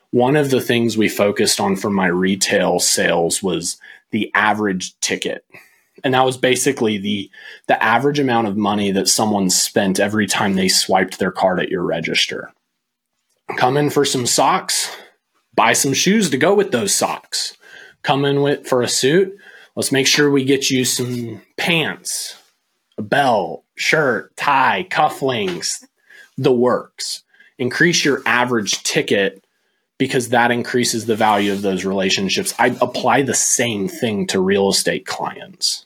one of the things we focused on for my retail sales was the average ticket. And that was basically the average amount of money that someone spent every time they swiped their card at your register. Come in for some socks, buy some shoes to go with those socks. Come in for a suit, let's make sure we get you some pants, a belt, shirt, tie, cufflinks, the works. Increase your average ticket because that increases the value of those relationships. I apply the same thing to real estate clients.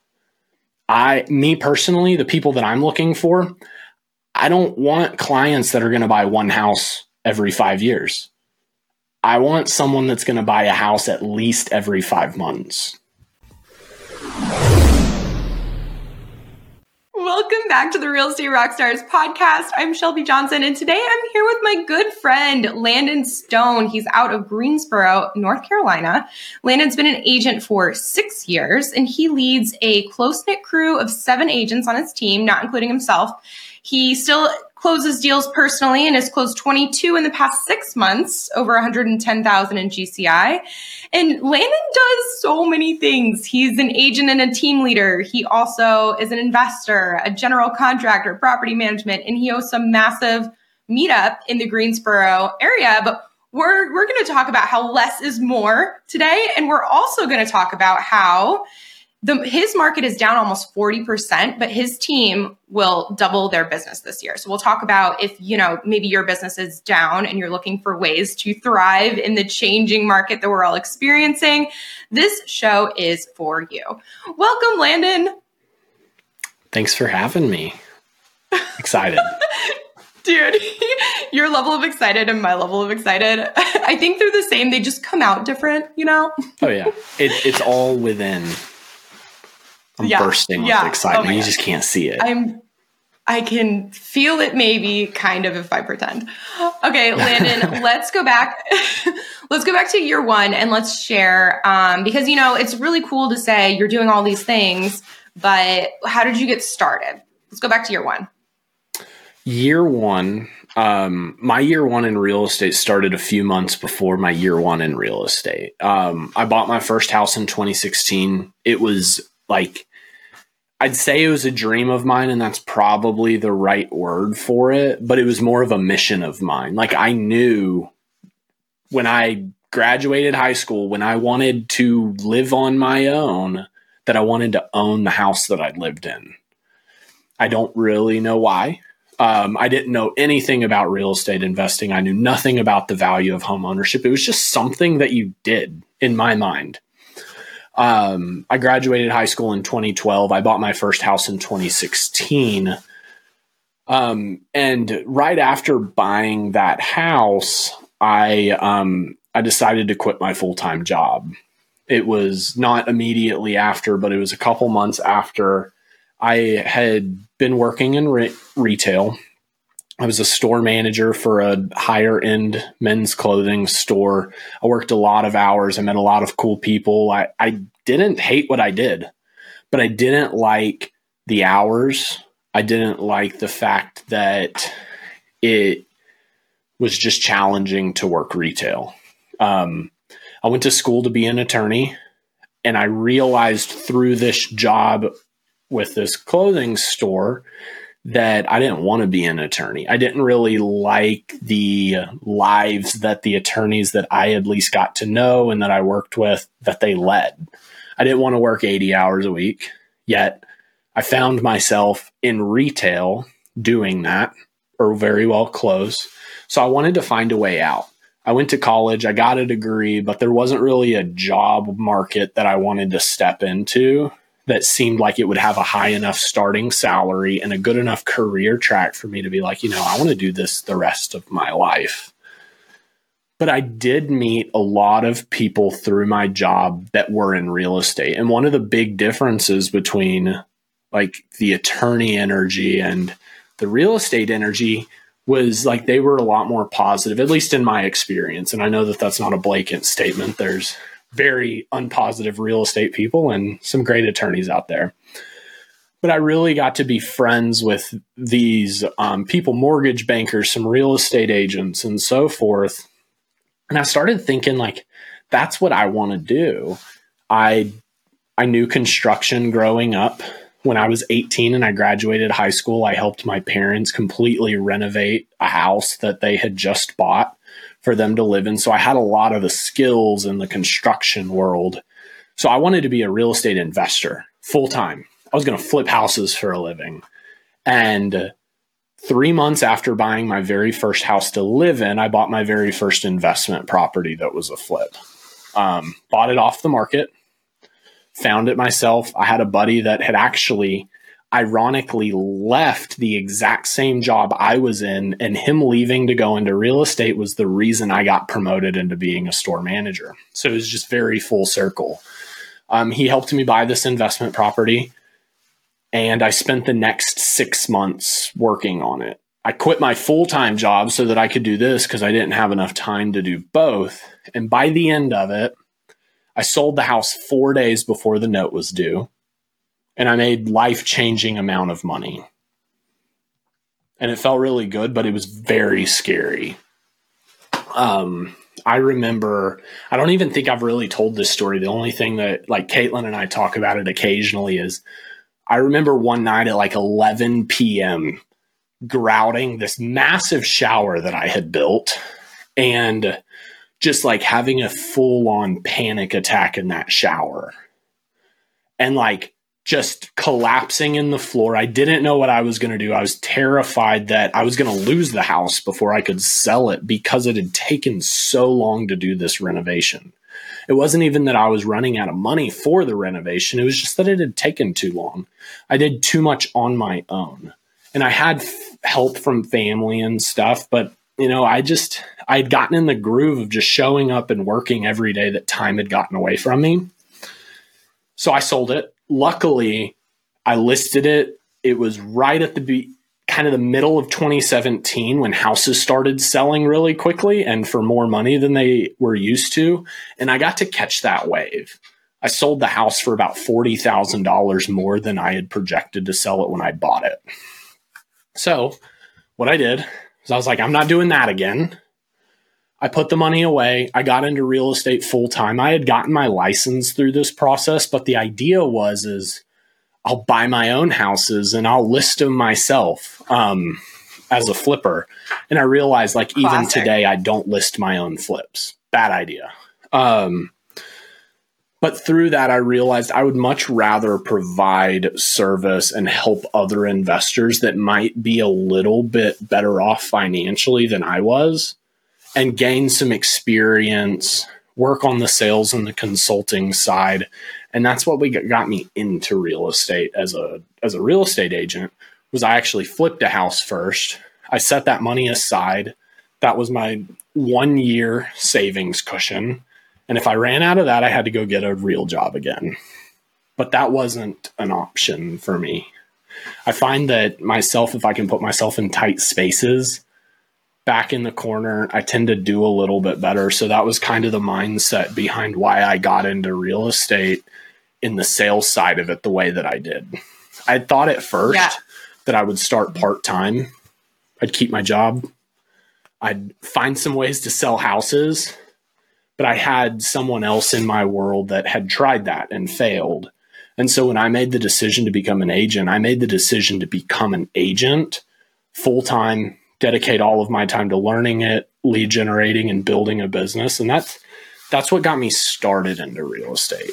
Me personally, the people that I'm looking for, I don't want clients that are going to buy one house every 5 years. I want someone that's going to buy a house at least every 5 months. Welcome back to the Real Estate Rockstars podcast. I'm Shelby Johnson, and today I'm here with my good friend, Landon Stone. He's out of Greensboro, North Carolina. Landon's been an agent for 6 years, and he leads a close-knit crew of 7 agents on his team, not including himself. He still closes deals personally and has closed 22 in the past 6 months, over $110,000 in GCI. And Landon does so many things. He's an agent and a team leader. He also is an investor, a general contractor, property management, and he hosts a massive meetup in the Greensboro area. But we're going to talk about how less is more today. And we're also going to talk about how his market is down almost 40%, but his team will double their business this year. So we'll talk about if, maybe your business is down and you're looking for ways to thrive in the changing market that we're all experiencing. This show is for you. Welcome, Landon. Thanks for having me. Excited. Dude, your level of excited and my level of excited, I think they're the same. They just come out different, Oh yeah. It's all within. I'm bursting with excitement. You just can't see it. I can feel it maybe kind of if I pretend. Okay, Landon, let's go back. Let's go back to year one and let's share because, it's really cool to say you're doing all these things, but how did you get started? Let's go back to year one. Year one, my year one in real estate started a few months before my year one in real estate. I bought my first house in 2016. It was I'd say it was a dream of mine, and that's probably the right word for it, but it was more of a mission of mine. I knew when I graduated high school, when I wanted to live on my own, that I wanted to own the house that I lived in. I don't really know why. I didn't know anything about real estate investing. I knew nothing about the value of home ownership. It was just something that you did in my mind. I graduated high school in 2012. I bought my first house in 2016. And right after buying that house, I decided to quit my full-time job. It was not immediately after, but it was a couple months after. I had been working in retail. I was a store manager for a higher end men's clothing store. I worked a lot of hours. I met a lot of cool people. I didn't hate what I did, but I didn't like the hours. I didn't like the fact that it was just challenging to work retail. I went to school to be an attorney, and I realized through this job with this clothing store that I didn't want to be an attorney. I didn't really like the lives that the attorneys that I at least got to know and that I worked with, that they led. I didn't want to work 80 hours a week, yet I found myself in retail doing that, or very well close. So I wanted to find a way out. I went to college, I got a degree, but there wasn't really a job market that I wanted to step into that seemed like it would have a high enough starting salary and a good enough career track for me to be like, I want to do this the rest of my life. But I did meet a lot of people through my job that were in real estate. And one of the big differences between the attorney energy and the real estate energy was they were a lot more positive, at least in my experience. And I know that that's not a blanket statement. There's very unpositive real estate people and some great attorneys out there. But I really got to be friends with these people, mortgage bankers, some real estate agents, and so forth. And I started thinking like, that's what I want to do. I knew construction growing up. When I was 18 and I graduated high school, I helped my parents completely renovate a house that they had just bought for them to live in. So I had a lot of the skills in the construction world. So I wanted to be a real estate investor full time. I was going to flip houses for a living. And 3 months after buying my very first house to live in, I bought my very first investment property that was a flip. Bought it off the market. Found it myself. I had a buddy that had actually ironically left the exact same job I was in, and him leaving to go into real estate was the reason I got promoted into being a store manager. So it was just very full circle. He helped me buy this investment property, and I spent the next 6 months working on it. I quit my full-time job so that I could do this because I didn't have enough time to do both. And by the end of it, I sold the house 4 days before the note was due, and I made life-changing amount of money. And it felt really good, but it was very scary. I remember, I don't even think I've really told this story. The only thing that like Caitlin and I talk about it occasionally is I remember one night at like 11 p.m. grouting this massive shower that I had built and just like having a full-on panic attack in that shower and like just collapsing in the floor. I didn't know what I was going to do. I was terrified that I was going to lose the house before I could sell it because it had taken so long to do this renovation. It wasn't even that I was running out of money for the renovation. It was just that it had taken too long. I did too much on my own, and I had help from family and stuff, but you know, I'd gotten in the groove of just showing up and working every day that time had gotten away from me. So I sold it. Luckily, I listed it. It was right at kind of the middle of 2017 when houses started selling really quickly and for more money than they were used to. And I got to catch that wave. I sold the house for about $40,000 more than I had projected to sell it when I bought it. So what I did is I was like, I'm not doing that again. I put the money away. I got into real estate full time. I had gotten my license through this process, but the idea is I'll buy my own houses and I'll list them myself as a flipper. And I realized like even today, I don't list my own flips. Bad idea. But through that, I realized I would much rather provide service and help other investors that might be a little bit better off financially than I was and gain some experience, work on the sales and the consulting side. And that's what got me into real estate as a real estate agent. Was I actually flipped a house first. I set that money aside. That was my 1 year savings cushion. And if I ran out of that, I had to go get a real job again. But that wasn't an option for me. I find that if I can put myself in tight spaces, back in the corner, I tend to do a little bit better. So that was kind of the mindset behind why I got into real estate in the sales side of it the way that I did. I thought at first that I would start part-time. I'd keep my job. I'd find some ways to sell houses. But I had someone else in my world that had tried that and failed. And so when I made the decision to become an agent, I made the decision to become an agent full-time, dedicate all of my time to learning it, lead generating, and building a business. And that's what got me started into real estate.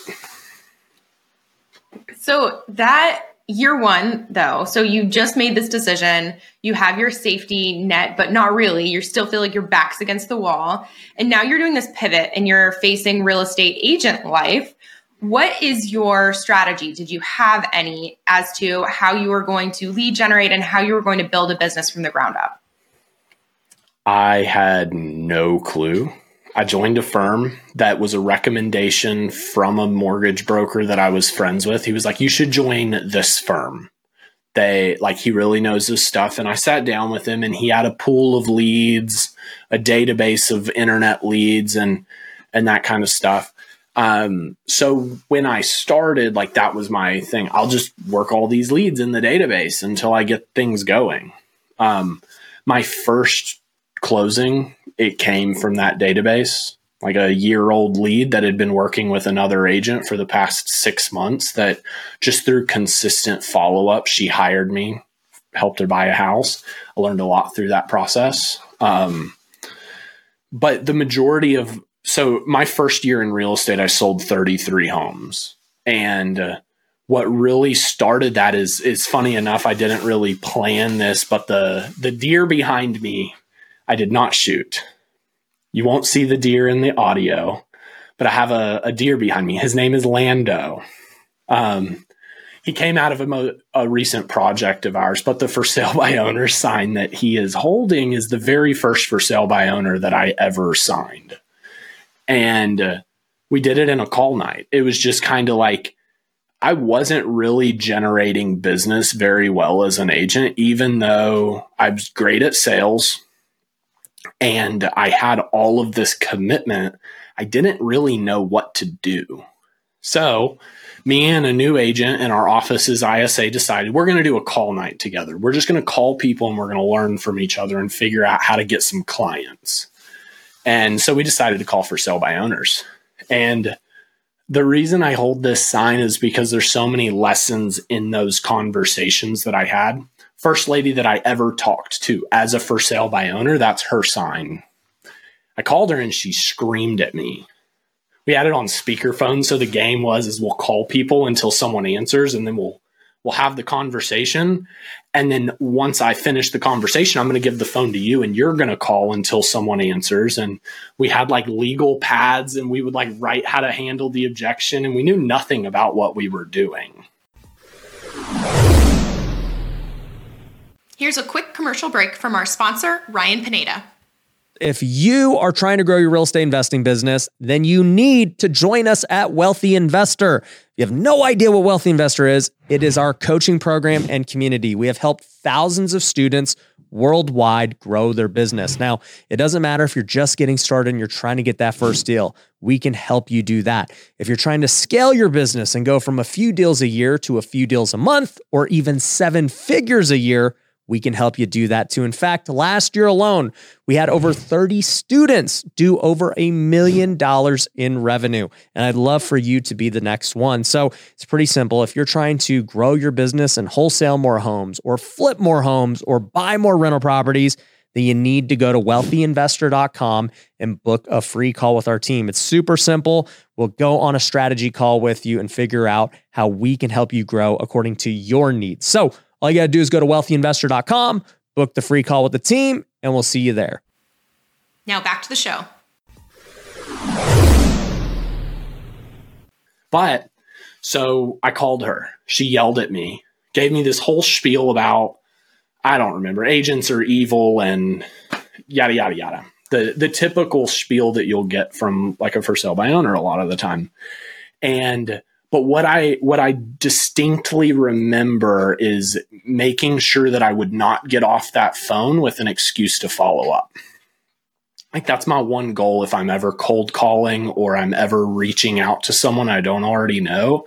So that year one, though, so you just made this decision, you have your safety net, but not really. You still feel like your back's against the wall. And now you're doing this pivot and you're facing real estate agent life. What is your strategy? Did you have any as to how you were going to lead generate and how you were going to build a business from the ground up? I had no clue. I joined a firm that was a recommendation from a mortgage broker that I was friends with. He was like, you should join this firm. He really knows his stuff. And I sat down with him and he had a pool of leads, a database of internet leads and that kind of stuff. So when I started, that was my thing. I'll just work all these leads in the database until I get things going. My first closing it came from that database, like a year-old lead that had been working with another agent for the past 6 months, that just through consistent follow-up, she hired me, helped her buy a house. I learned a lot through that process. But the majority of, so my first year in real estate, I sold 33 homes. And what really started that is funny enough, I didn't really plan this, but the deer behind me, I did not shoot. You won't see the deer in the audio, but I have a deer behind me. His name is Lando. He came out of a recent project of ours, but the for sale by owner sign that he is holding is the very first for sale by owner that I ever signed. And we did it in a call night. It was just kind of like, I wasn't really generating business very well as an agent, even though I was great at sales and I had all of this commitment. I didn't really know what to do. So me and a new agent in our office's ISA decided we're going to do a call night together. We're just going to call people and we're going to learn from each other and figure out how to get some clients. And so we decided to call for sale by owners. And the reason I hold this sign is because there's so many lessons in those conversations that I had. First lady that I ever talked to as a for sale by owner, that's her sign. I called her and she screamed at me. We had it on speakerphone. So the game is we'll call people until someone answers and then we'll have the conversation. And then once I finish the conversation, I'm going to give the phone to you and you're going to call until someone answers. And we had like legal pads and we would like write how to handle the objection. And we knew nothing about what we were doing. Here's a quick commercial break from our sponsor, Ryan Pineda. If you are trying to grow your real estate investing business, then you need to join us at Wealthy Investor. If you have no idea what Wealthy Investor is, it is our coaching program and community. We have helped thousands of students worldwide grow their business. Now, it doesn't matter if you're just getting started and you're trying to get that first deal. We can help you do that. If you're trying to scale your business and go from a few deals a year to a few deals a month, or even 7 figures a year, we can help you do that too. In fact, last year alone, we had over 30 students do over $1 million in revenue. And I'd love for you to be the next one. So it's pretty simple. If you're trying to grow your business and wholesale more homes or flip more homes or buy more rental properties, then you need to go to wealthyinvestor.com and book a free call with our team. It's super simple. We'll go on a strategy call with you and figure out how we can help you grow according to your needs. So all you got to do is go to wealthyinvestor.com, book the free call with the team, and we'll see you there. Now back to the show. But so I called her. She yelled at me, gave me this whole spiel about, I don't remember, agents are evil and yada, yada, yada. The typical spiel that you'll get from like a for sale by owner a lot of the time. But what I distinctly remember is making sure that I would not get off that phone with an excuse to follow up. Like that's my one goal if I'm ever cold calling or I'm ever reaching out to someone I don't already know.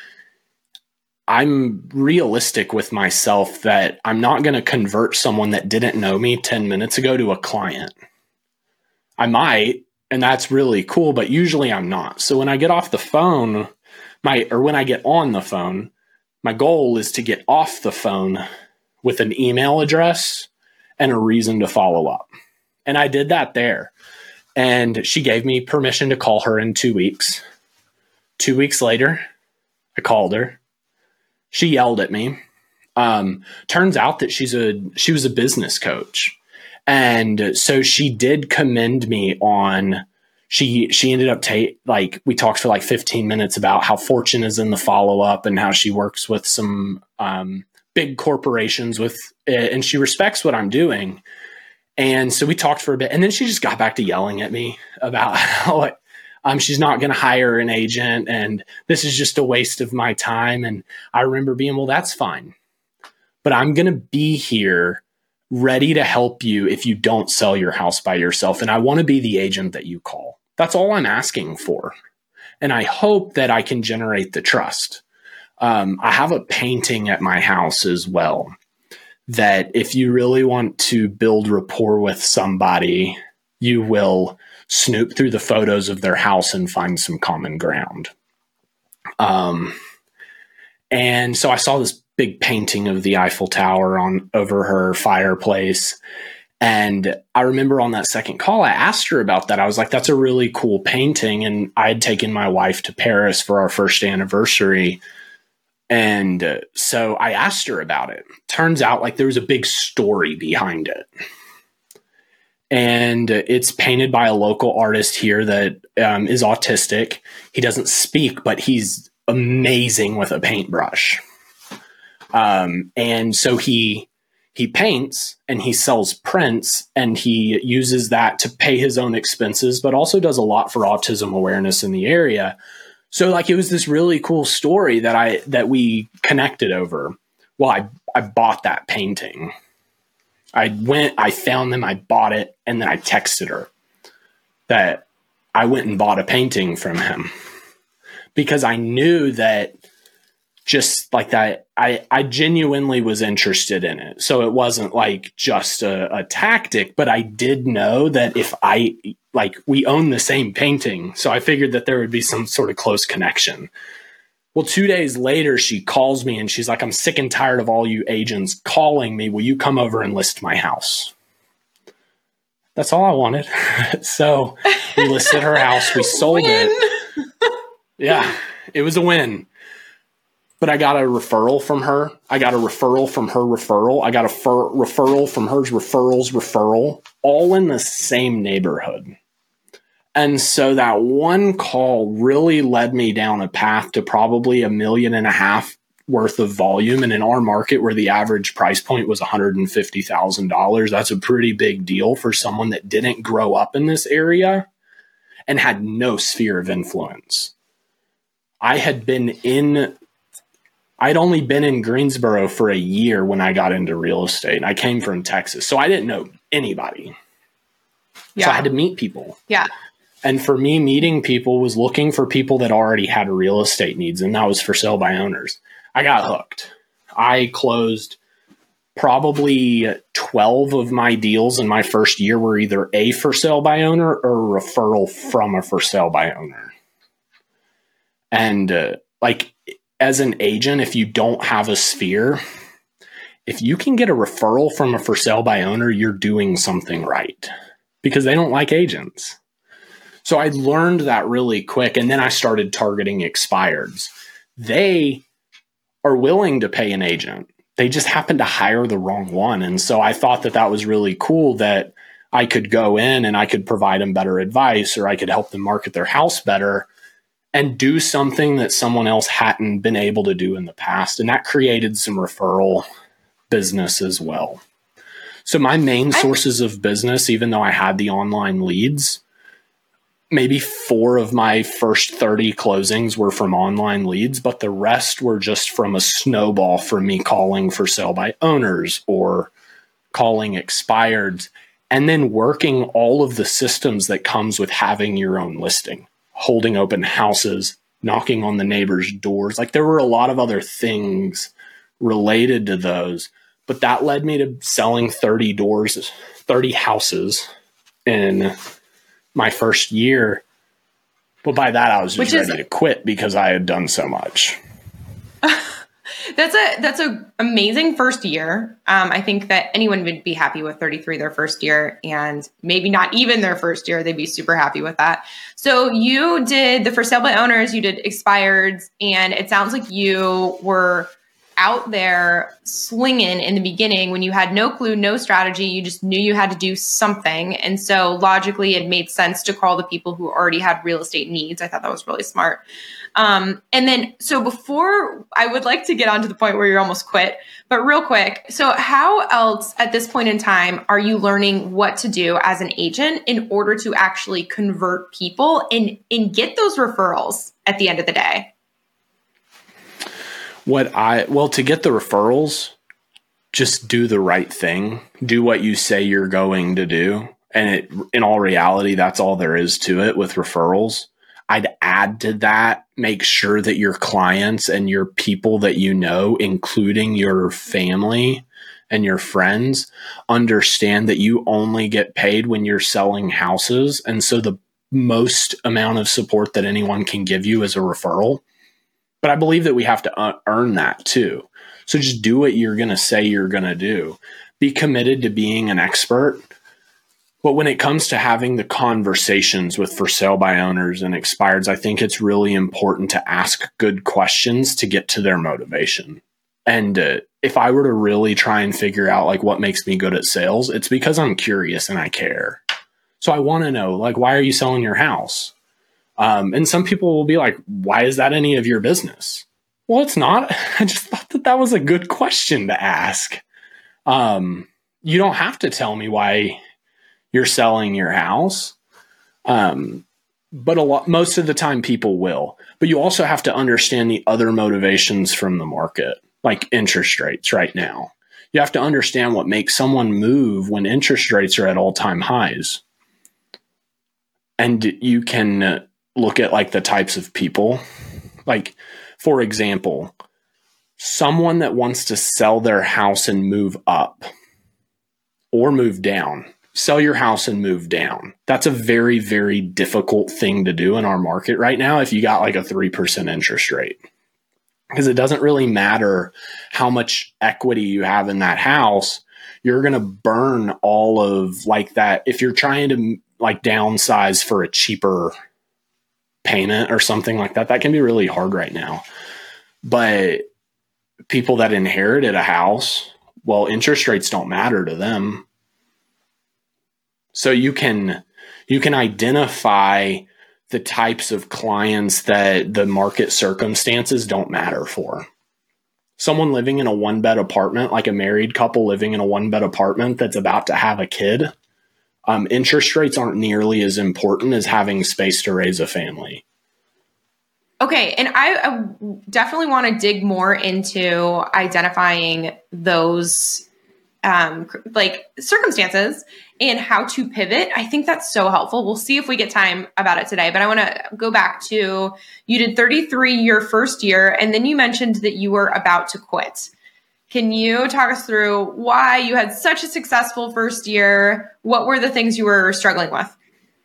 I'm realistic with myself that I'm not going to convert someone that didn't know me 10 minutes ago to a client. I might, and that's really cool, but usually I'm not. So when I get off the phone, when I get on the phone, my goal is to get off the phone with an email address and a reason to follow up. And I did that there. And she gave me permission to call her in 2 weeks. 2 weeks later, I called her. She yelled at me. Turns out that she was a business coach. And so she did commend me on, she ended up we talked for like 15 minutes about how Fortune is in the follow-up and how she works with some big corporations and she respects what I'm doing. And so we talked for a bit and then she just got back to yelling at me about how she's not going to hire an agent and this is just a waste of my time. And I remember being, well, that's fine, but I'm going to be here ready to help you if you don't sell your house by yourself. And I want to be the agent that you call. That's all I'm asking for. And I hope that I can generate the trust. I have a painting at my house as well, that if you really want to build rapport with somebody, you will snoop through the photos of their house and find some common ground. And so I saw this big painting of the Eiffel Tower over her fireplace. And I remember on that second call, I asked her about that. I was like, that's a really cool painting. And I had taken my wife to Paris for our first anniversary. And so I asked her about it. Turns out like there was a big story behind it. And it's painted by a local artist here that is autistic. He doesn't speak, but he's amazing with a paintbrush. And so he paints and he sells prints, and he uses that to pay his own expenses, but also does a lot for autism awareness in the area. So like it was this really cool story that we connected over. Well, I bought that painting. I found them, I bought it, and then I texted her that I went and bought a painting from him because I knew that just like that, I genuinely was interested in it. So it wasn't like just a tactic, but I did know that if we own the same painting. So I figured that there would be some sort of close connection. Well, 2 days later, she calls me and she's like, I'm sick and tired of all you agents calling me. Will you come over and list my house? That's all I wanted. So we listed her house. We sold it. Yeah, it was a win. But I got a referral from her. I got a referral from her referral. I got a referral from her referral's referral, all in the same neighborhood. And so that one call really led me down a path to probably $1.5 million worth of volume. And in our market where the average price point was $150,000, that's a pretty big deal for someone that didn't grow up in this area and had no sphere of influence. I'd only been in Greensboro for a year when I got into real estate. I came from Texas, so I didn't know anybody. Yeah. So I had to meet people. Yeah. And for me, meeting people was looking for people that already had real estate needs, and that was for sale by owners. I got hooked. I closed probably 12 of my deals in my first year were either a for sale by owner or a referral from a for sale by owner. And as an agent, if you don't have a sphere, if you can get a referral from a for sale by owner, you're doing something right because they don't like agents. So I learned that really quick. And then I started targeting expireds. They are willing to pay an agent. They just happen to hire the wrong one. And so I thought that was really cool that I could go in and I could provide them better advice, or I could help them market their house better and do something that someone else hadn't been able to do in the past. And that created some referral business as well. So my main sources of business, even though I had the online leads, maybe 4 of my first 30 closings were from online leads, but the rest were just from a snowball from me calling for sale by owners or calling expireds, and then working all of the systems that comes with having your own listing, holding open houses, knocking on the neighbors' doors. Like there were a lot of other things related to those, but that led me to selling 30 houses in my first year. But by that, I was just ready to quit because I had done so much. That's a amazing first year. I think that anyone would be happy with 33 their first year, and maybe not even their first year. They'd be super happy with that. So you did the for sale by owners, you did expireds, and it sounds like you were out there slinging in the beginning when you had no clue, no strategy. You just knew you had to do something. And so logically, it made sense to call the people who already had real estate needs. I thought that was really smart. And then, so before, I would like to get on to the point where you're almost quit, but real quick. So how else at this point in time are you learning what to do as an agent in order to actually convert people and get those referrals at the end of the day? To get the referrals, just do the right thing. Do what you say you're going to do. And in all reality, that's all there is to it with referrals. I'd add to that, make sure that your clients and your people that you know, including your family and your friends understand that you only get paid when you're selling houses. And so the most amount of support that anyone can give you is a referral. But I believe that we have to earn that too. So just do what you're going to say you're going to do. Be committed to being an expert. But when it comes to having the conversations with for sale by owners and expireds, I think it's really important to ask good questions to get to their motivation. And if I were to really try and figure out like what makes me good at sales, it's because I'm curious and I care. So I want to know, like, why are you selling your house? And some people will be like, why is that any of your business? Well, it's not. I just thought that that was a good question to ask. You don't have to tell me why you're selling your house. But most of the time people will. But you also have to understand the other motivations from the market, like interest rates right now. You have to understand what makes someone move when interest rates are at all-time highs. And you can look at like the types of people. Like, for example, someone that wants to sell their house and move up or move down. Sell your house and move down. That's a very, very difficult thing to do in our market right now if you got like a 3% interest rate. Because it doesn't really matter how much equity you have in that house. You're going to burn all of like that. If you're trying to like downsize for a cheaper payment or something like that, that can be really hard right now. But people that inherited a house, well, interest rates don't matter to them. So you can identify the types of clients that the market circumstances don't matter for. Someone living in a one-bed apartment, like a married couple living in a one-bed apartment that's about to have a kid, interest rates aren't nearly as important as having space to raise a family. Okay, and I definitely want to dig more into identifying those like circumstances and how to pivot. I think that's so helpful. We'll see if we get time about it today, but I want to go back to, you did 33 your first year, and then you mentioned that you were about to quit. Can you talk us through why you had such a successful first year? What were the things you were struggling with?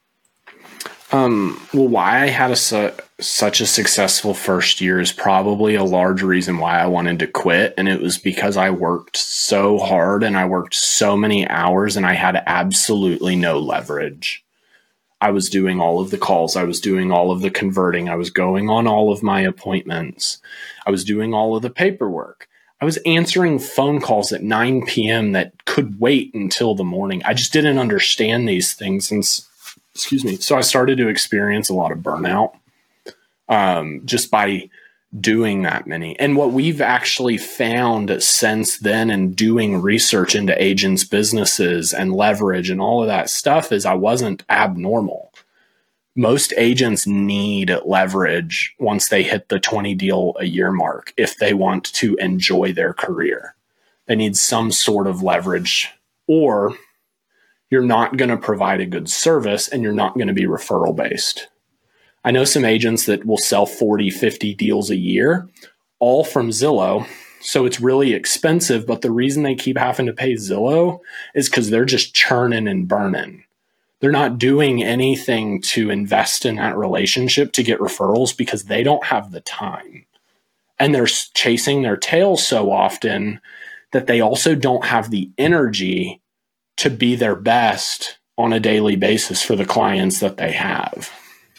Well, why I had such a successful first year is probably a large reason why I wanted to quit. And it was because I worked so hard and I worked so many hours and I had absolutely no leverage. I was doing all of the calls. I was doing all of the converting. I was going on all of my appointments. I was doing all of the paperwork. I was answering phone calls at 9 p.m. that could wait until the morning. I just didn't understand these things. And so I started to experience a lot of burnout just by doing that many. And what we've actually found since then and doing research into agents' businesses and leverage and all of that stuff is I wasn't abnormal. Most agents need leverage once they hit the 20 deal a year mark if they want to enjoy their career. They need some sort of leverage, or you're not going to provide a good service and you're not going to be referral based. I know some agents that will sell 40, 50 deals a year, all from Zillow. So it's really expensive, but the reason they keep having to pay Zillow is because they're just churning and burning. They're not doing anything to invest in that relationship to get referrals because they don't have the time. And they're chasing their tail so often that they also don't have the energy to be their best on a daily basis for the clients that they have.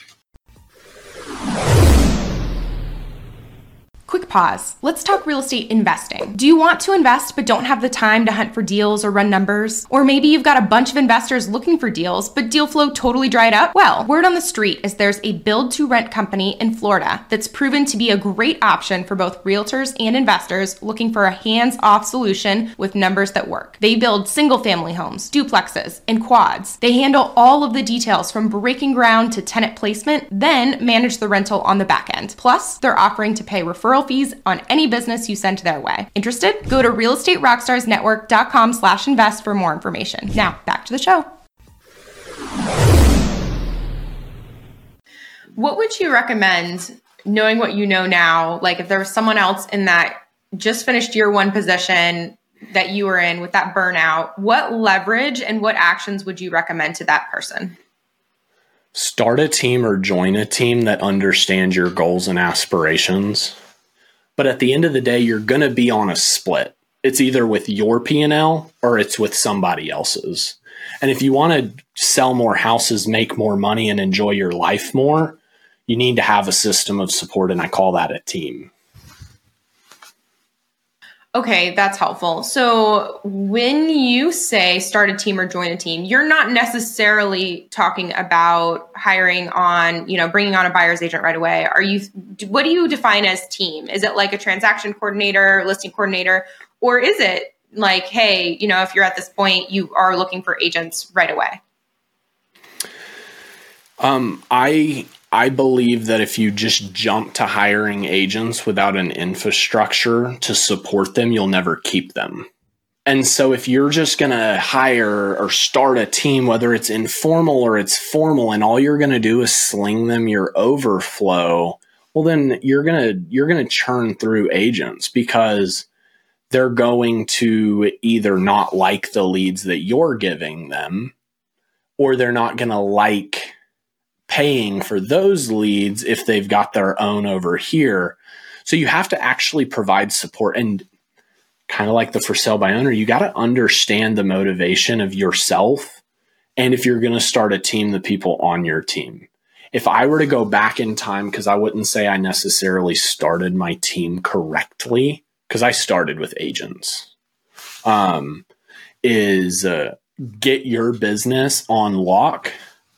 Quick pause. Let's talk real estate investing. Do you want to invest but don't have the time to hunt for deals or run numbers? Or maybe you've got a bunch of investors looking for deals, but deal flow totally dried up? Well, word on the street is there's a build-to-rent company in Florida that's proven to be a great option for both realtors and investors looking for a hands-off solution with numbers that work. They build single-family homes, duplexes, and quads. They handle all of the details from breaking ground to tenant placement, then manage the rental on the back end. Plus, they're offering to pay referral fees on any business you send their way. Interested? Go to realestaterockstarsnetwork.com/invest for more information. Now, back to the show. What would you recommend, knowing what you know now, like if there was someone else in that just finished year one position, that you were in with that burnout, what leverage and what actions would you recommend to that person? Start a team or join a team that understands your goals and aspirations. But at the end of the day, you're going to be on a split. It's either with your P&L or it's with somebody else's. And if you want to sell more houses, make more money, and enjoy your life more, you need to have a system of support, and I call that a team. Okay, that's helpful. So when you say start a team or join a team, you're not necessarily talking about hiring on, bringing on a buyer's agent right away. What do you define as team? Is it like a transaction coordinator, listing coordinator, or is it like, hey, if you're at this point, you are looking for agents right away? I believe that if you just jump to hiring agents without an infrastructure to support them, you'll never keep them. And so if you're just going to hire or start a team, whether it's informal or it's formal, and all you're going to do is sling them your overflow, well, then you're going to churn through agents because they're going to either not like the leads that you're giving them, or they're not going to like paying for those leads if they've got their own over here. So you have to actually provide support, and kind of like the for sale by owner, you got to understand the motivation of yourself. And if you're going to start a team, the people on your team. If I were to go back in time, because I wouldn't say I necessarily started my team correctly, because I started with agents, get your business on lock.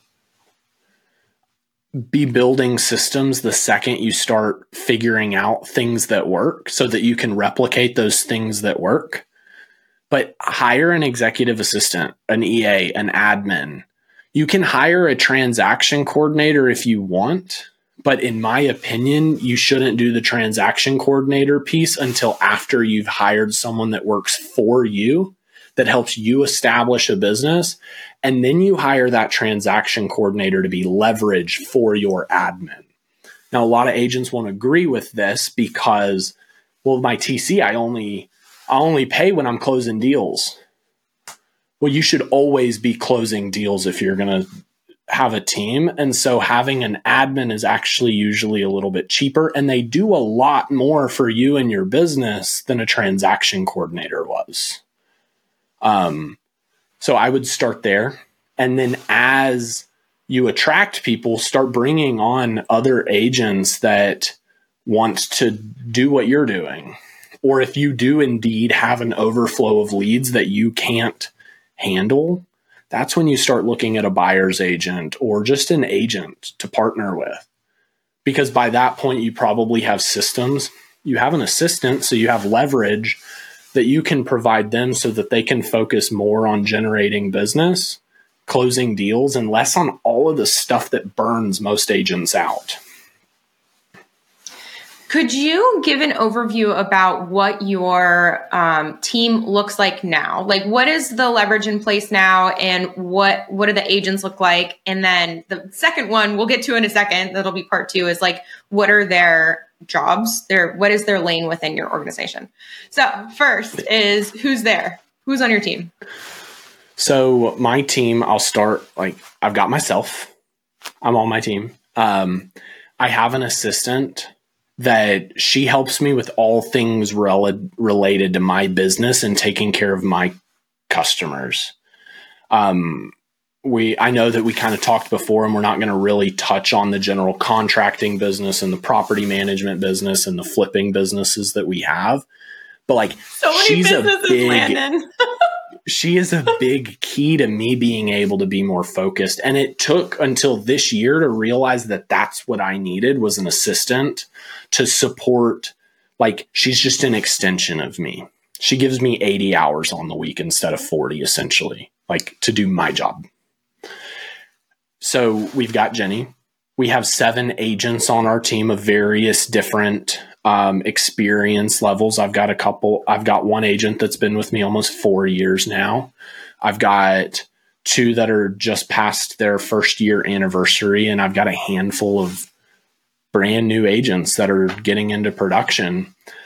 Be building systems the second you start figuring out things that work so that you can replicate those things that work. But hire an executive assistant, an EA, an admin. You can hire a transaction coordinator if you want, but in my opinion, you shouldn't do the transaction coordinator piece until after you've hired someone that works for you, that helps you establish a business. And then you hire that transaction coordinator to be leverage for your admin. Now, a lot of agents won't agree with this because, well, my TC, I only pay when I'm closing deals. Well, you should always be closing deals if you're going to have a team. And so having an admin is actually usually a little bit cheaper, and they do a lot more for you and your business than a transaction coordinator was. So I would start there. And then as you attract people, start bringing on other agents that want to do what you're doing. Or if you do indeed have an overflow of leads that you can't handle, that's when you start looking at a buyer's agent or just an agent to partner with. Because by that point, you probably have systems. You have an assistant, so you have leverage that you can provide them so that they can focus more on generating business, closing deals, and less on all of the stuff that burns most agents out. Could you give an overview about what your team looks like now? Like, what is the leverage in place now, and what do the agents look like? And then the second one we'll get to in a second, that'll be part two, is like, what are their jobs? What is their lane within your organization? So first is, who's there? Who's on your team? So my team, I'll start, I've got myself. I'm on my team. I have an assistant that she helps me with all things related to my business and taking care of my customers. I know that we kind of talked before, and we're not going to really touch on the general contracting business and the property management business and the flipping businesses that we have. But so many businesses, Landon. She is a big key to me being able to be more focused. And it took until this year to realize that that's what I needed, was an assistant to support. She's just an extension of me. She gives me 80 hours on the week instead of 40, essentially, to do my job. So we've got Jenny. We have 7 agents on our team of various different experience levels. I've got one agent that's been with me almost 4 years now. I've got 2 that are just past their first year anniversary, and I've got a handful of brand new agents that are getting into production.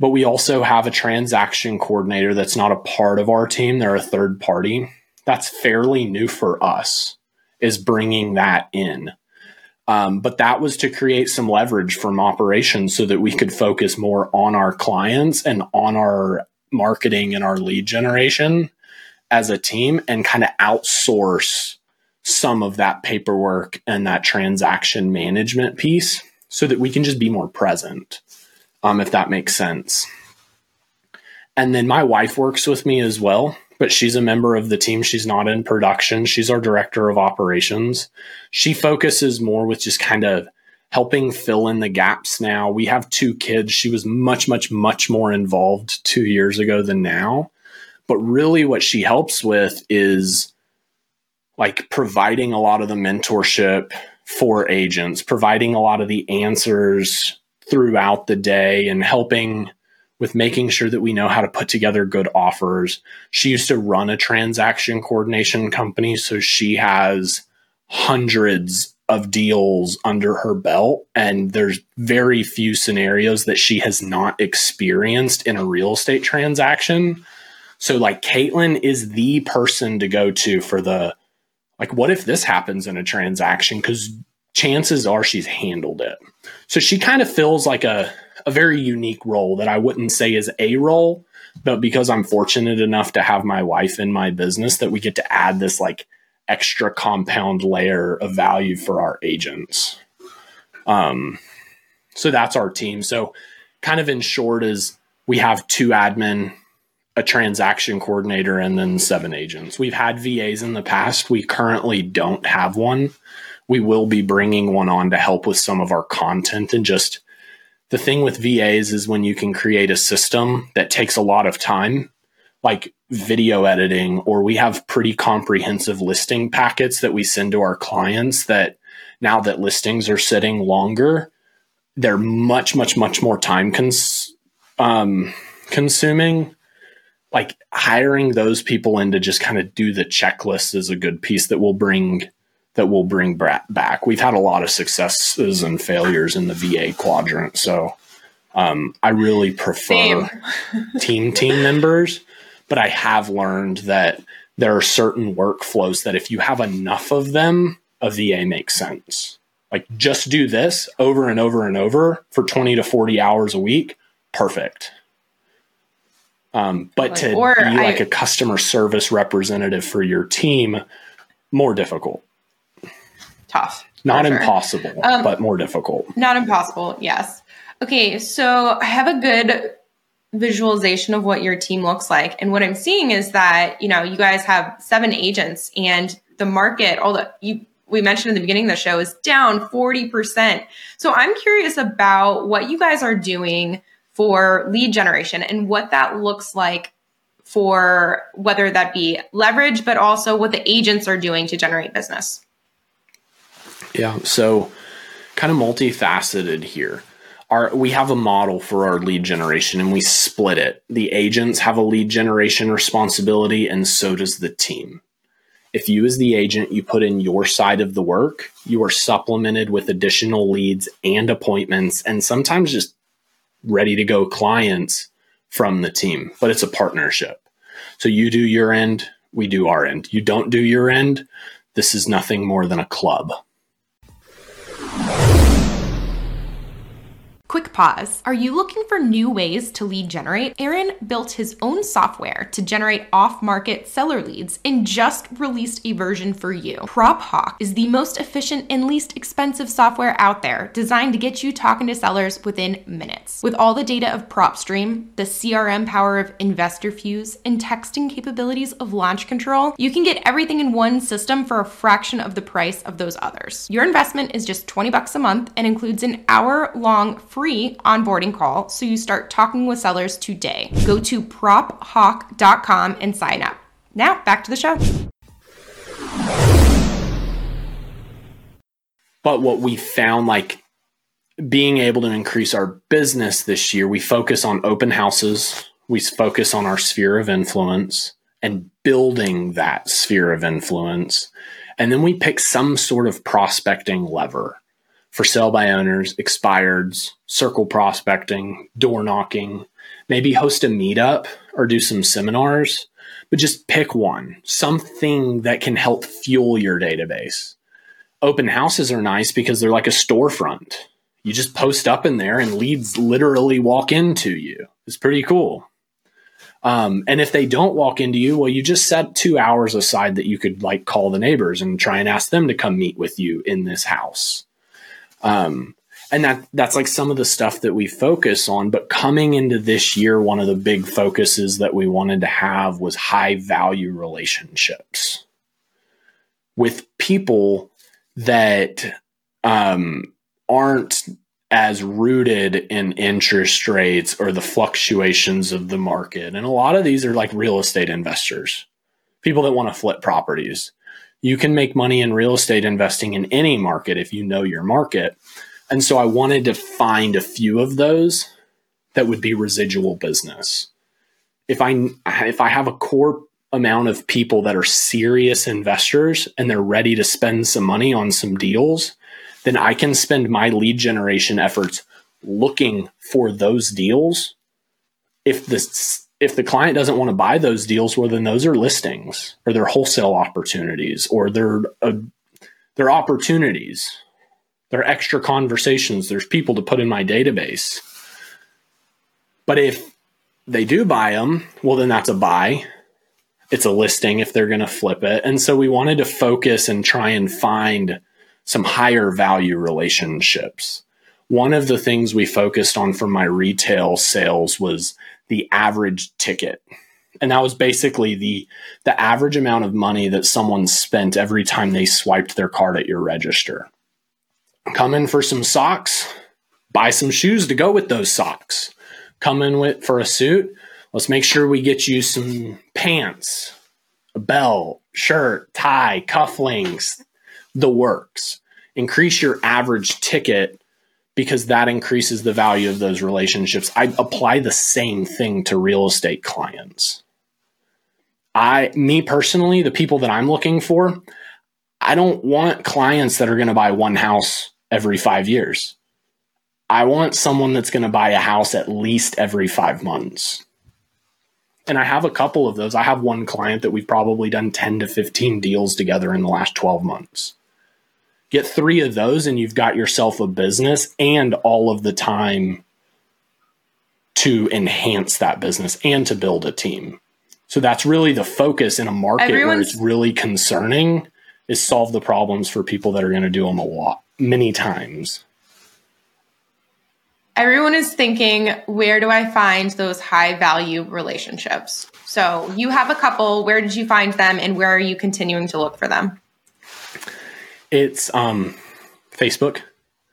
But we also have a transaction coordinator that's not a part of our team. They're a third party. That's fairly new for us, is bringing that in. But that was to create some leverage from operations so that we could focus more on our clients and on our marketing and our lead generation as a team, and kind of outsource some of that paperwork and that transaction management piece so that we can just be more present, if that makes sense. And then my wife works with me as well, but she's a member of the team. She's not in production. She's our director of operations. She focuses more with just kind of helping fill in the gaps now. We have 2 kids. She was much, much, much more involved 2 years ago than now. But really what she helps with is like providing a lot of the mentorship for agents, providing a lot of the answers throughout the day, and helping with making sure that we know how to put together good offers. She used to run a transaction coordination company, so she has hundreds of deals under her belt, and there's very few scenarios that she has not experienced in a real estate transaction. So like Caitlin is the person to go to for the, like, what if this happens in a transaction? Because chances are she's handled it. So she kind of fills like a very unique role that I wouldn't say is a role, but because I'm fortunate enough to have my wife in my business, that we get to add this like extra compound layer of value for our agents. So that's our team. So kind of in short is we have 2 admin, a transaction coordinator, and then 7 agents. We've had VAs in the past. We currently don't have one. We will be bringing one on to help with some of our content. And just the thing with VAs is when you can create a system that takes a lot of time, like video editing, or we have pretty comprehensive listing packets that we send to our clients that now that listings are sitting longer, they're much, much, much more time consuming. Like hiring those people in to just kind of do the checklist is a good piece that we'll bring back. We've had a lot of successes and failures in the VA quadrant. So I really prefer team members, but I have learned that there are certain workflows that if you have enough of them, a VA makes sense. Like just do this over and over and over for 20 to 40 hours a week. Perfect. But to be like a customer service representative for your team, more difficult. Tough. Not impossible, but more difficult. Not impossible, yes. Okay, so I have a good visualization of what your team looks like. And what I'm seeing is that, you guys have 7 agents, and the market, we mentioned in the beginning of the show, is down 40%. So I'm curious about what you guys are doing for lead generation and what that looks like for whether that be leverage, but also what the agents are doing to generate business. Yeah, so kind of multifaceted here. We have a model for our lead generation, and we split it. The agents have a lead generation responsibility, and so does the team. If you as the agent, you put in your side of the work, you are supplemented with additional leads and appointments, and sometimes just ready to go clients from the team, but it's a partnership. So you do your end, we do our end. You don't do your end, this is nothing more than a club. Quick pause. Are you looking for new ways to lead generate? Aaron built his own software to generate off-market seller leads and just released a version for you. PropHawk is the most efficient and least expensive software out there, designed to get you talking to sellers within minutes. With all the data of PropStream, the CRM power of InvestorFuse, and texting capabilities of Launch Control, you can get everything in one system for a fraction of the price of those others. Your investment is just $20 a month and includes an hour-long free onboarding call, so you start talking with sellers today. Go to prophawk.com and sign up. Now, back to the show. But what we found, like being able to increase our business this year, we focus on open houses, we focus on our sphere of influence and building that sphere of influence. And then we pick some sort of prospecting lever. For sale by owners, expireds, circle prospecting, door knocking. Maybe host a meetup or do some seminars, but just pick one, something that can help fuel your database. Open houses are nice because they're like a storefront. You just post up in there and leads literally walk into you. It's pretty cool. And if they don't walk into you, well, you just set 2 hours aside that you could like call the neighbors and try and ask them to come meet with you in this house. And that's like some of the stuff that we focus on. But coming into this year, one of the big focuses that we wanted to have was high value relationships with people that aren't as rooted in interest rates or the fluctuations of the market. And a lot of these are like real estate investors, people that want to flip properties. You can make money in real estate investing in any market if you know your market. And so I wanted to find a few of those that would be residual business. If I have a core amount of people that are serious investors and they're ready to spend some money on some deals, then I can spend my lead generation efforts looking for those deals. If the client doesn't want to buy those deals, well, then those are listings or they're wholesale opportunities or they're opportunities. They're extra conversations. There's people to put in my database. But if they do buy them, well, then that's a buy. It's a listing if they're going to flip it. And so we wanted to focus and try and find some higher value relationships. One of the things we focused on for my retail sales was the average ticket. And that was basically the average amount of money that someone spent every time they swiped their card at your register. Come in for some socks, buy some shoes to go with those socks. Come in for a suit, let's make sure we get you some pants, a belt, shirt, tie, cufflinks, the works. Increase your average ticket because that increases the value of those relationships. I apply the same thing to real estate clients. Me personally, the people that I'm looking for, I don't want clients that are going to buy one house every 5 years. I want someone that's going to buy a house at least every 5 months. And I have a couple of those. I have one client that we've probably done 10 to 15 deals together in the last 12 months. Get 3 of those and you've got yourself a business and all of the time to enhance that business and to build a team. So that's really the focus in a market where it's really concerning, is solve the problems for people that are going to do them many times. Everyone is thinking, where do I find those high value relationships? So you have a couple. Where did you find them and where are you continuing to look for them? It's Facebook.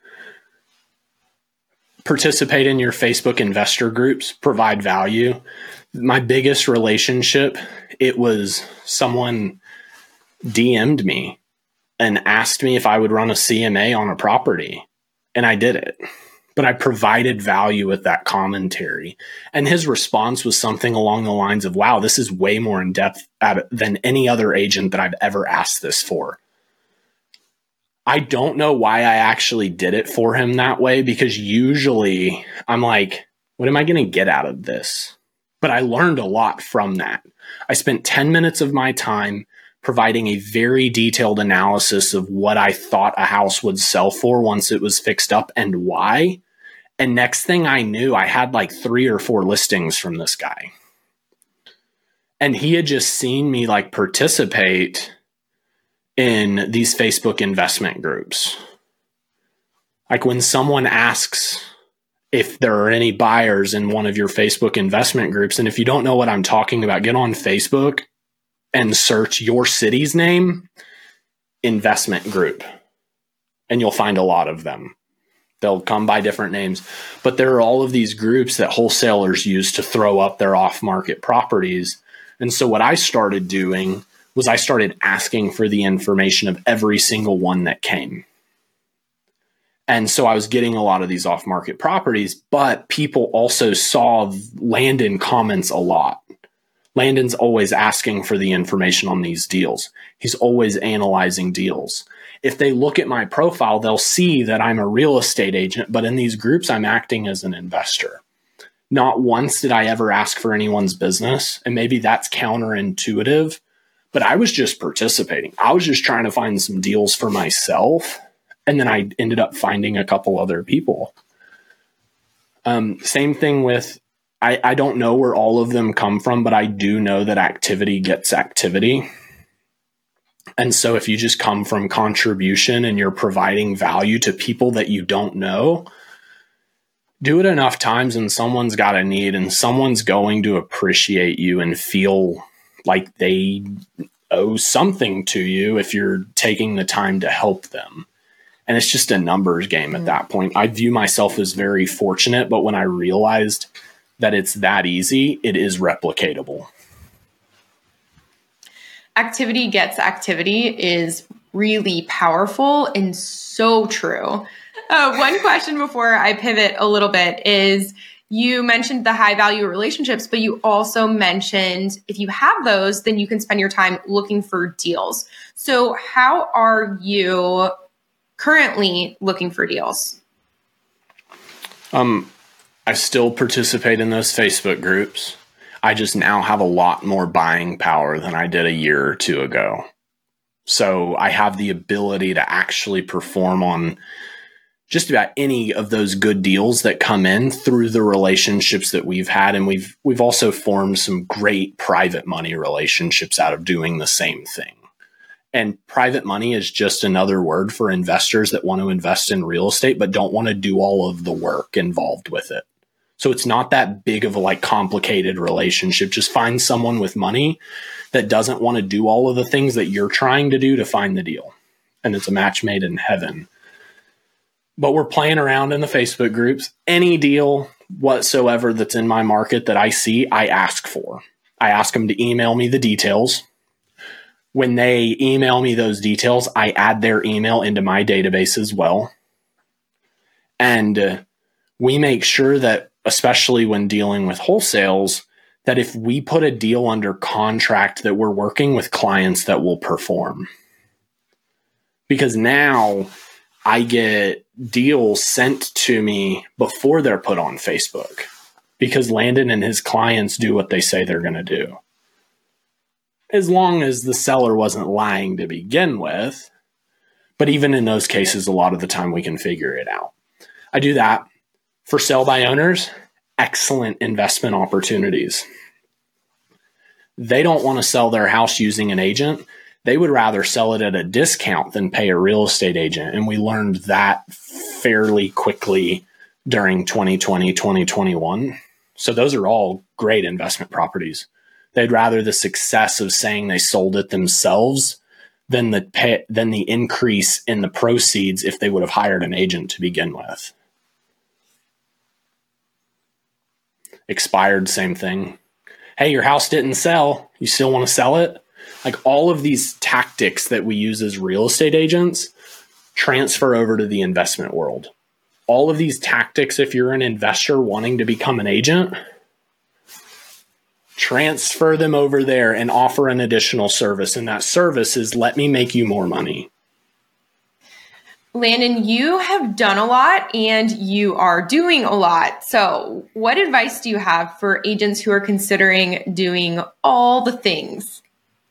Participate in your Facebook investor groups, provide value. My biggest relationship, it was someone DM'd me and asked me if I would run a CMA on a property. And I did it. But I provided value with that commentary. And his response was something along the lines of, wow, this is way more in depth than any other agent that I've ever asked this for. I don't know why I actually did it for him that way, because usually I'm like, what am I going to get out of this? But I learned a lot from that. I spent 10 minutes of my time providing a very detailed analysis of what I thought a house would sell for once it was fixed up and why. And next thing I knew, I had like 3 or 4 listings from this guy. And he had just seen me like participate in these Facebook investment groups. Like when someone asks if there are any buyers in one of your Facebook investment groups, and if you don't know what I'm talking about, get on Facebook and search your city's name, investment group, and you'll find a lot of them. They'll come by different names, but there are all of these groups that wholesalers use to throw up their off-market properties. And so what I started doing was I started asking for the information of every single one that came. And so I was getting a lot of these off-market properties, but people also saw Landon comments a lot. Landon's always asking for the information on these deals. He's always analyzing deals. If they look at my profile, they'll see that I'm a real estate agent, but in these groups, I'm acting as an investor. Not once did I ever ask for anyone's business. And maybe that's counterintuitive, but I was just participating. I was just trying to find some deals for myself. And then I ended up finding a couple other people. Same thing with, I don't know where all of them come from, but I do know that activity gets activity. And so if you just come from contribution and you're providing value to people that you don't know, do it enough times and someone's got a need and someone's going to appreciate you and feel like they owe something to you if you're taking the time to help them. And it's just a numbers game at that point. I view myself as very fortunate, but when I realized that it's that easy, it is replicatable. Activity gets activity is really powerful and so true. One question before I pivot a little bit is, you mentioned the high value relationships, but you also mentioned if you have those, then you can spend your time looking for deals. So how are you currently looking for deals? I still participate in those Facebook groups. I just now have a lot more buying power than I did a year or two ago. So I have the ability to actually perform on just about any of those good deals that come in through the relationships that we've had. And we've also formed some great private money relationships out of doing the same thing. And private money is just another word for investors that want to invest in real estate, but don't want to do all of the work involved with it. So it's not that big of a complicated relationship. Just find someone with money that doesn't want to do all of the things that you're trying to do to find the deal. And it's a match made in heaven. But we're playing around in the Facebook groups. Any deal whatsoever that's in my market that I see, I ask for. I ask them to email me the details. When they email me those details, I add their email into my database as well. And we make sure that, especially when dealing with wholesales, that if we put a deal under contract, that we're working with clients that will perform. Because now I get deals sent to me before they're put on Facebook, because Landon and his clients do what they say they're going to do. As long as the seller wasn't lying to begin with. But even in those cases, a lot of the time we can figure it out. I do that. For sell by owners, excellent investment opportunities. They don't want to sell their house using an agent. They would rather sell it at a discount than pay a real estate agent. And we learned that fairly quickly during 2020, 2021. So those are all great investment properties. They'd rather the success of saying they sold it themselves than the increase in the proceeds if they would have hired an agent to begin with. Expired, same thing. Hey, your house didn't sell. You still want to sell it? All of these tactics that we use as real estate agents transfer over to the investment world. All of these tactics, if you're an investor wanting to become an agent, transfer them over there and offer an additional service. And that service is, let me make you more money. Landon, you have done a lot and you are doing a lot. So what advice do you have for agents who are considering doing all the things?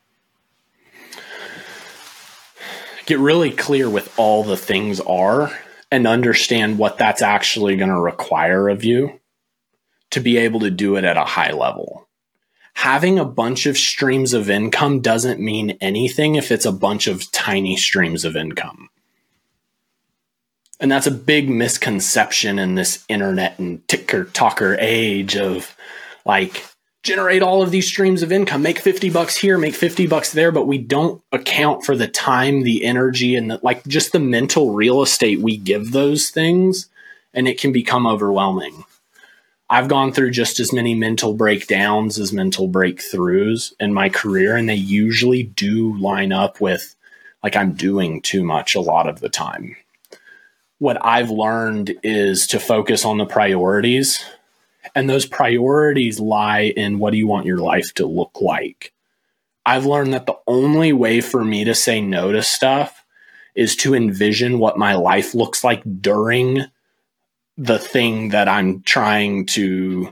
Get really clear with all the things are and understand what that's actually going to require of you to be able to do it at a high level. Having a bunch of streams of income doesn't mean anything if it's a bunch of tiny streams of income. And that's a big misconception in this internet and ticker-talker age of generate all of these streams of income, make $50 here, make $50 there, but we don't account for the time, the energy, and just the mental real estate we give those things, and it can become overwhelming. I've gone through just as many mental breakdowns as mental breakthroughs in my career, and they usually do line up with I'm doing too much a lot of the time. What I've learned is to focus on the priorities, and those priorities lie in what do you want your life to look like. I've learned that the only way for me to say no to stuff is to envision what my life looks like during the thing that I'm trying to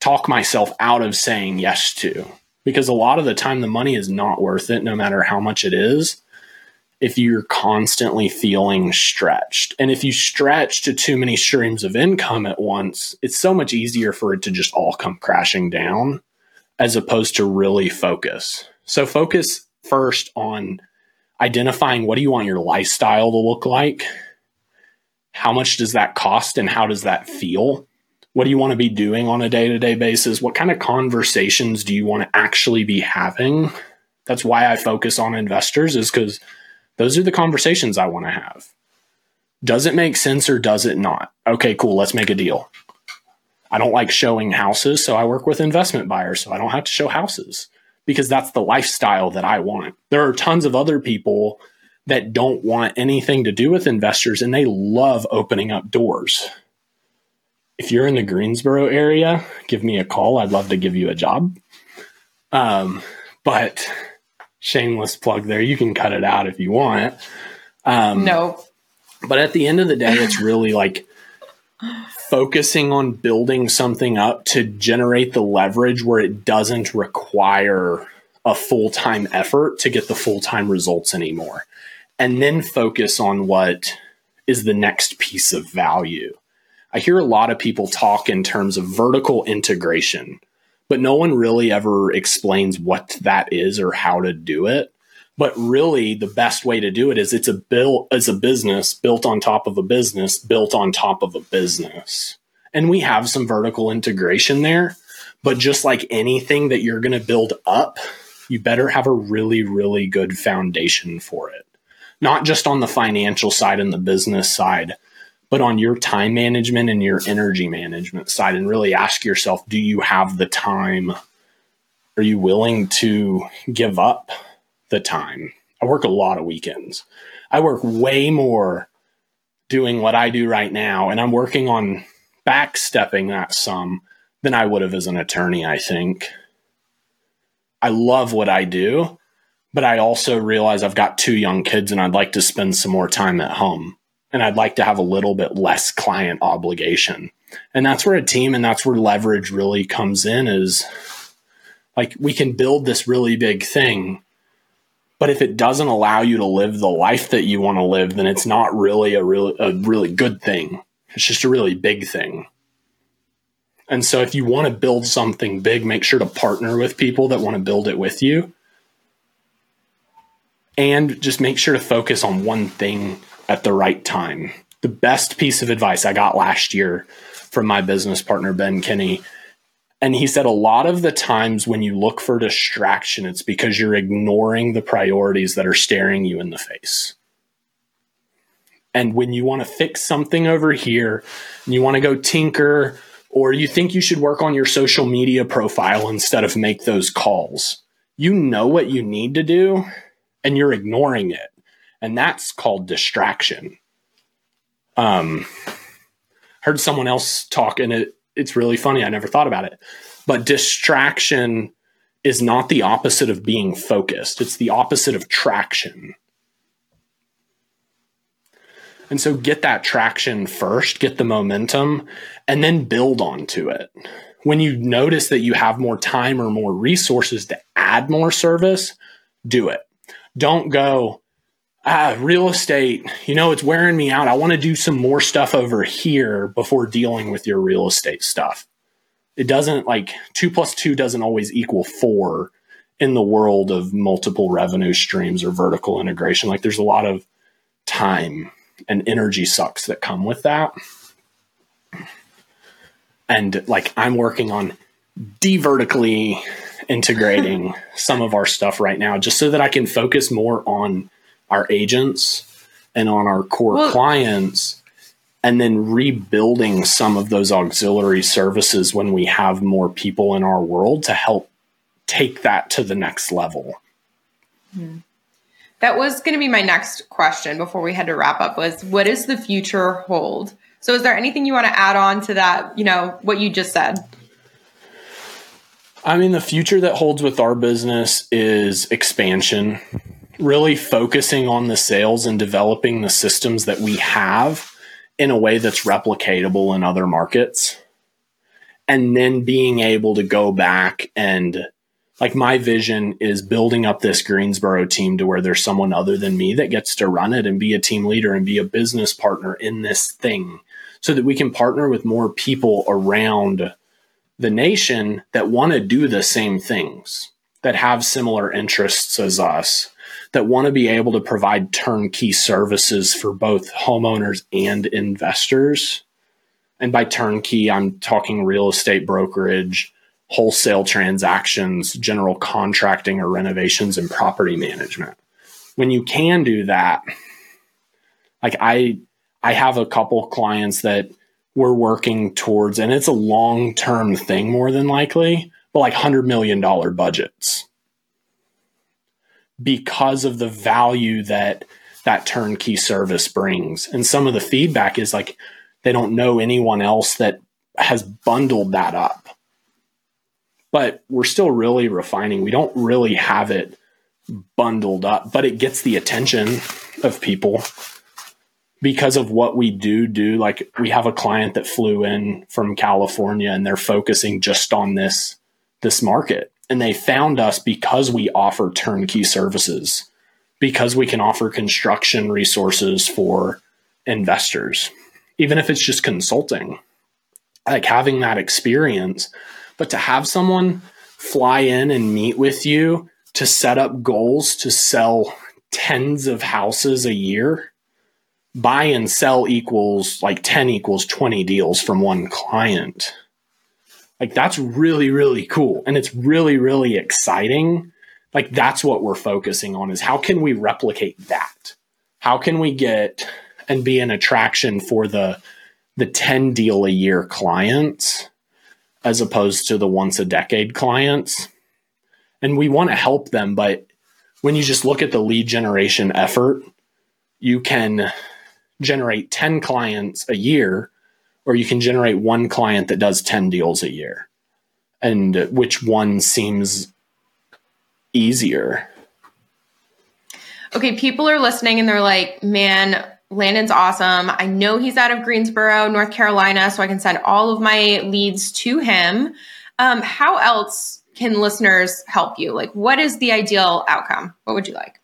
talk myself out of saying yes to, because a lot of the time the money is not worth it, no matter how much it is, if you're constantly feeling stretched. And if you stretch to too many streams of income at once, it's so much easier for it to just all come crashing down as opposed to really focus. So focus first on identifying, what do you want your lifestyle to look like? How much does that cost and how does that feel? What do you want to be doing on a day-to-day basis? What kind of conversations do you want to actually be having? That's why I focus on investors, is because those are the conversations I want to have. Does it make sense or does it not? Okay, cool. Let's make a deal. I don't like showing houses, so I work with investment buyers, so I don't have to show houses, because that's the lifestyle that I want. There are tons of other people that don't want anything to do with investors, and they love opening up doors. If you're in the Greensboro area, give me a call. I'd love to give you a job. But shameless plug there. You can cut it out if you want. No. But at the end of the day, it's really like focusing on building something up to generate the leverage where it doesn't require a full-time effort to get the full-time results anymore. And then focus on what is the next piece of value. I hear a lot of people talk in terms of vertical integration, but no one really ever explains what that is or how to do it. But really, the best way to do it is it's a business built on top of a business, built on top of a business. And we have some vertical integration there, but just like anything that you're going to build up, you better have a really, really good foundation for it. Not just on the financial side and the business side, but on your time management and your energy management side, and really ask yourself, do you have the time? Are you willing to give up the time? I work a lot of weekends. I work way more doing what I do right now, and I'm working on backstepping that some than I would have as an attorney, I think. I love what I do, but I also realize I've got 2 young kids and I'd like to spend some more time at home. And I'd like to have a little bit less client obligation. And that's where a team and that's where leverage really comes in, is like, we can build this really big thing, but if it doesn't allow you to live the life that you want to live, then it's not really a really good thing. It's just a really big thing. And so if you want to build something big, make sure to partner with people that want to build it with you. And just make sure to focus on one thing at the right time. The best piece of advice I got last year from my business partner, Ben Kinney, and he said, a lot of the times when you look for distraction, it's because you're ignoring the priorities that are staring you in the face. And when you want to fix something over here, and you want to go tinker, or you think you should work on your social media profile instead of make those calls, you know what you need to do, and you're ignoring it. And that's called distraction. Heard someone else talk, and it's really funny. I never thought about it. But distraction is not the opposite of being focused. It's the opposite of traction. And so get that traction first, get the momentum, and then build onto it. When you notice that you have more time or more resources to add more service, do it. Don't go, real estate, it's wearing me out. I want to do some more stuff over here before dealing with your real estate stuff. It doesn't, 2 + 2 doesn't always equal 4 in the world of multiple revenue streams or vertical integration. There's a lot of time and energy sucks that come with that. And I'm working on de-vertically integrating some of our stuff right now, just so that I can focus more on our agents and on our core clients, and then rebuilding some of those auxiliary services when we have more people in our world to help take that to the next level. That was going to be my next question before we had to wrap up, was what does the future hold? So is there anything you want to add on to that, what you just said? The future that holds with our business is expansion, really focusing on the sales and developing the systems that we have in a way that's replicatable in other markets. and then being able to go back and like my vision is building up this Greensboro team to where there's someone other than me that gets to run it and be a team leader and be a business partner in this thing so that we can partner with more people around the nation that want to do the same things, that have similar interests as us, that want to be able to provide turnkey services for both homeowners and investors. And by turnkey, I'm talking real estate brokerage, wholesale transactions, general contracting or renovations, and property management. When you can do that, like I have a couple clients that we're working towards, and it's a long-term thing more than likely, but like $100 million budgets because of the value that that turnkey service brings. And some of the feedback is like, they don't know anyone else that has bundled that up. But we're still really refining. We don't really have it bundled up, but it gets the attention of people because of what we do. Like we have a client that flew in from California and they're focusing just on this market. And they found us because we offer turnkey services, because we can offer construction resources for investors, even if it's just consulting, like having that experience. But to have someone fly in and meet with you to set up goals to sell tens of houses a year, buy and sell equals like 10 equals 20 deals from one client. Like that's really, really cool. And it's really, really exciting. Like that's what we're focusing on is how can we replicate that? How can we get and be an attraction for the 10 deal a year clients as opposed to the once a decade clients? And we want to help them, but when you just look at the lead generation effort, you can generate 10 clients a year, or you can generate one client that does 10 deals a year. And which one seems easier? Okay, people are listening and they're like, man, Landon's awesome. I know he's out of Greensboro, North Carolina, so I can send all of my leads to him. How else can listeners help you? Like, what is the ideal outcome? What would you like?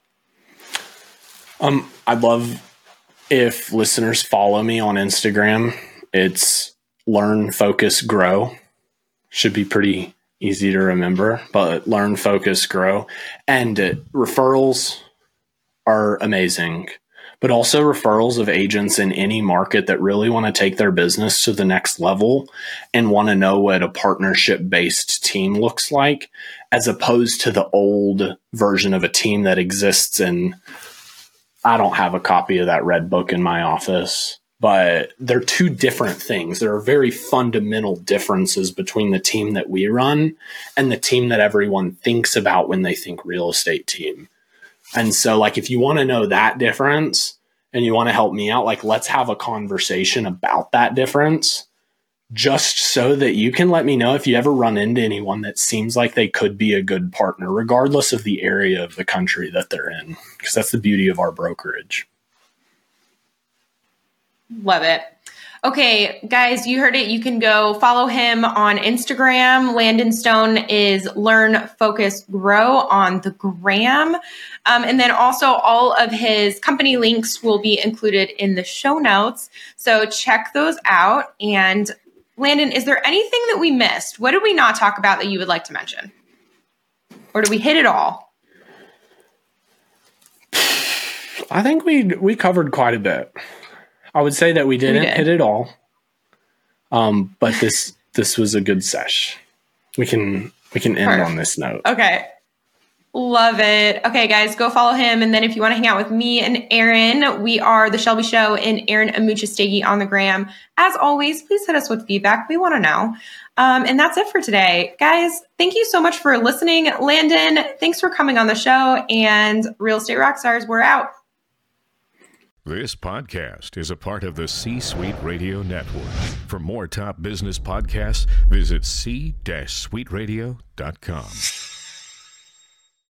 I'd love if listeners follow me on Instagram. It's Learn, Focus, Grow. Should be pretty easy to remember, but Learn, Focus, Grow. And referrals are amazing, but also referrals of agents in any market that really want to take their business to the next level and want to know what a partnership-based team looks like, as opposed to the old version of a team that exists. And I don't have a copy of that red book in my office, but they're two different things. There are very fundamental differences between the team that we run and the team that everyone thinks about when they think real estate team. And so like, if you want to know that difference and you want to help me out, like let's have a conversation about that difference, just so that you can let me know if you ever run into anyone that seems like they could be a good partner, regardless of the area of the country that they're in, because that's the beauty of our brokerage. Love it. Okay, guys, you heard it. You can go follow him on Instagram. Landon Stone is Learn, Focus, Grow on the gram. And then also all of his company links will be included in the show notes. So check those out. And Landon, is there anything that we missed? What did we not talk about that you would like to mention? Or did we hit it all? I think we covered quite a bit. I would say that we didn't hit it all. But this was a good sesh. We can end on this note. Okay. Love it. Okay, guys, go follow him. And then if you want to hang out with me and Aaron, we are The Shelby Show and Aaron Amuchastegui on the gram. As always, please hit us with feedback. We want to know. And that's it for today. Guys, thank you so much for listening. Landon, thanks for coming on the show. And Real Estate Rockstars, we're out. This podcast is a part of the C-Suite Radio Network. For more top business podcasts, visit c-suiteradio.com.